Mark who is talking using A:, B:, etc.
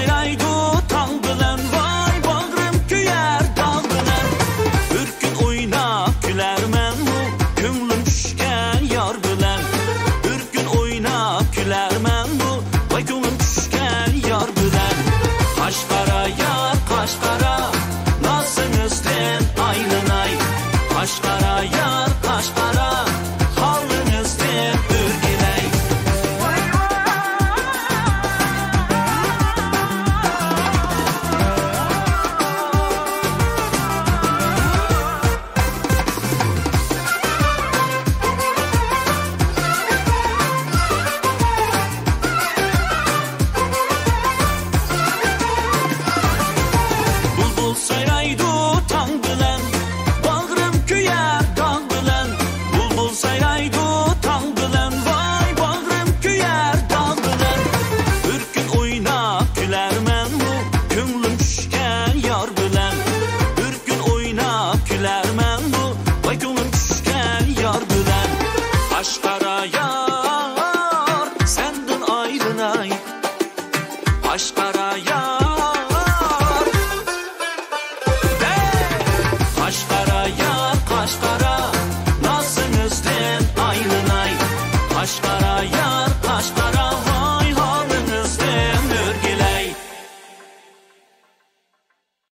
A: sayraydı taң bilen, vay bağrım küyer dağ bilen. Bir gün oynap gülermen bu, könglim düşken yar bilen. Bir gün oynap gülermen bu, vay könglim düşken yar bilen. Kaşkara yar kaşkara, nazınızdan ayrılay. Kaşkara yar kaşkara, halınızdan ürgiley. Bulbul sayraydı taң bilen, bağrım küyer dağ bilen. Bulbul sayraydı taң bilen, vay bağrım küyer dağ bilen. Bir gün oynap gülermen bu, könglim düşken yar bilen. Bir gün oynap gülermen bu, vay könglim düşken yar bilen. Kaşkara yar, senden ayrılay. Kaşkara yar, Kaşkara yar kaşkara, nazınızdan ayrılay. Kaşkara yar